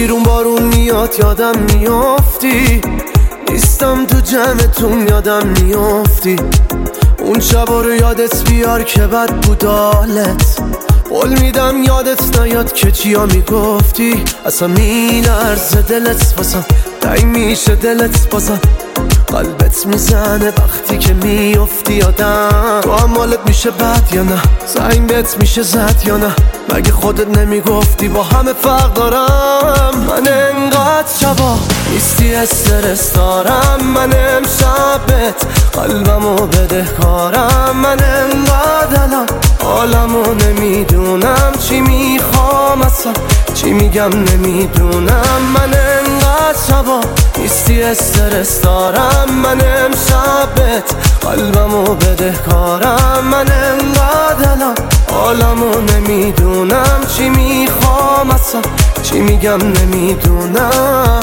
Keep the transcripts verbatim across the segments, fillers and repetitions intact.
بیرون بارون میاد یادم میافتی، نیستم تو جمعتون یادم میافتی. اون شبا رو یادت بیار که بد بود حالت، قول میدم یادت نیاد که چیا میگفتی. اصلا میلرزه دلت بازم، تایی میشه دلت بازم، قلبت میزنه وقتی که میافتی یادم. تو هم حالت میشه بد یا نه؟ زنگ بهت میشه زد یا نه؟ مگه خودت نمیگفتی با همه فرق دارم؟ من انقدر شبا نیستی استرس دارم، من امشبت قلبمو بده کارم. من انقدر الان حالمو نمیدونم، چی میخوام اصلا چی میگم نمیدونم. من انقدر شبا نیستی استرس دارم، من امشبت قلبمو بده کارم. من انقدر الان حالمو نمیدونم، چی میخوام اصلا چی میگم نمیدونم.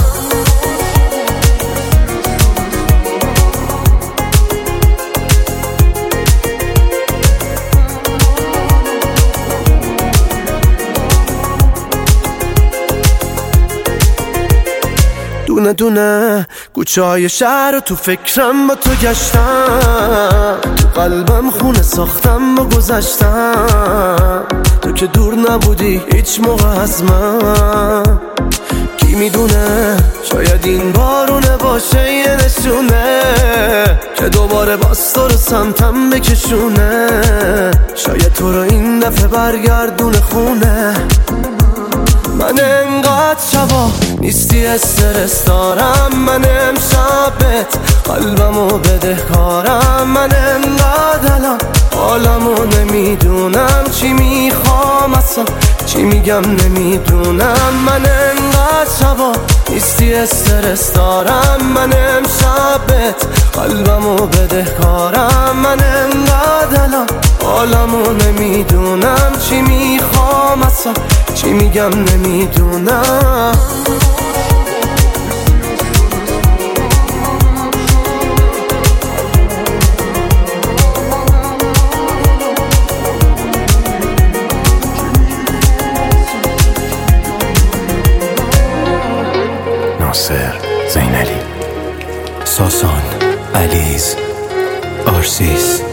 دونه دونه کوچه های شهر رو تو فکرم با تو گشتم، تو قلبم خونه ساختم با گذشتم. تو که دور نبودی هیچ موقع از من، کی میدونه شاید این بارونه باشه یه نشونه که دوباره باز تو رو سمتم بکشونه. شاید تو رو این دفعه برگردونه خونه. من انقدر شبا نیستی استرس دارم، من امشبت قلبمو بده کارم. من انقدر الان حالمو نمیدونم، چی میخوام اصلا چی میگم نمیدونم. من انقدر شبا نیستی استرس دارم، من امشبت قلبمو بده کارم. من انقدر الان حالمو نمیدونم، چی میخوام اصلا چی میگم نمیدونم. ناصر زینلی، ساسان، علیز، آرسیس